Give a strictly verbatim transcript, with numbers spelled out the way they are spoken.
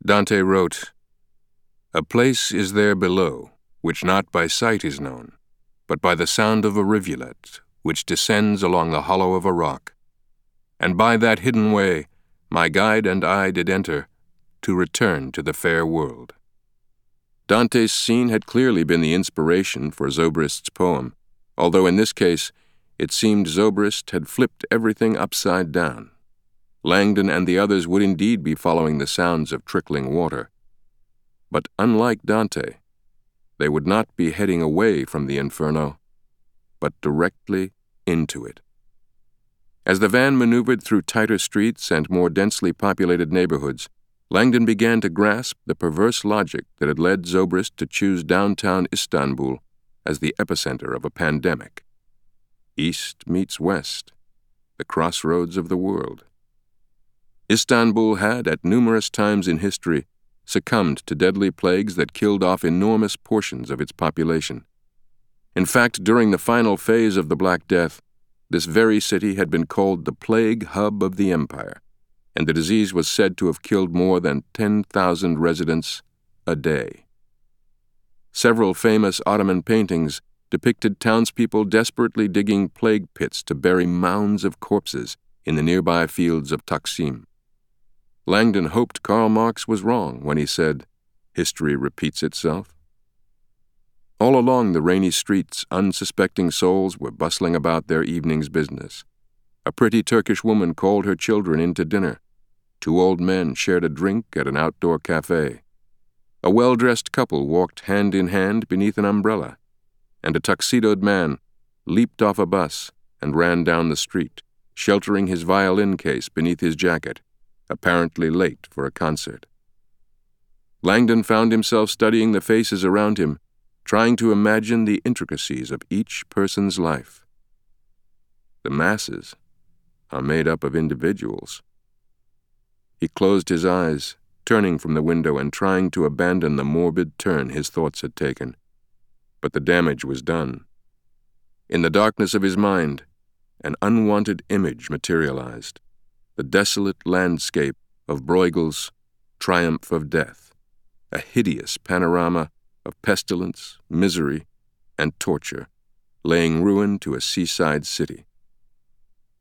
Dante wrote, "A place is there below, which not by sight is known, but by the sound of a rivulet, which descends along the hollow of a rock. And by that hidden way my guide and I did enter, to return to the fair world." Dante's scene had clearly been the inspiration for Zobrist's poem, although in this case it seemed Zobrist had flipped everything upside down. Langdon and the others would indeed be following the sounds of trickling water. But unlike Dante, they would not be heading away from the inferno, but directly into it. As the van maneuvered through tighter streets and more densely populated neighborhoods, Langdon began to grasp the perverse logic that had led Zobrist to choose downtown Istanbul as the epicenter of a pandemic. East meets West, the crossroads of the world. Istanbul had, at numerous times in history, succumbed to deadly plagues that killed off enormous portions of its population. In fact, during the final phase of the Black Death, this very city had been called the plague hub of the empire, and the disease was said to have killed more than ten thousand residents a day. Several famous Ottoman paintings depicted townspeople desperately digging plague pits to bury mounds of corpses in the nearby fields of Taksim. Langdon hoped Karl Marx was wrong when he said, "History repeats itself." All along the rainy streets, unsuspecting souls were bustling about their evening's business. A pretty Turkish woman called her children in to dinner. Two old men shared a drink at an outdoor cafe. A well-dressed couple walked hand in hand beneath an umbrella, and a tuxedoed man leaped off a bus and ran down the street, sheltering his violin case beneath his jacket, apparently late for a concert. Langdon found himself studying the faces around him, trying to imagine the intricacies of each person's life. The masses are made up of individuals. He closed his eyes, turning from the window and trying to abandon the morbid turn his thoughts had taken. But the damage was done. In the darkness of his mind, an unwanted image materialized. The desolate landscape of Bruegel's Triumph of Death, a hideous panorama of pestilence, misery, and torture, laying ruin to a seaside city.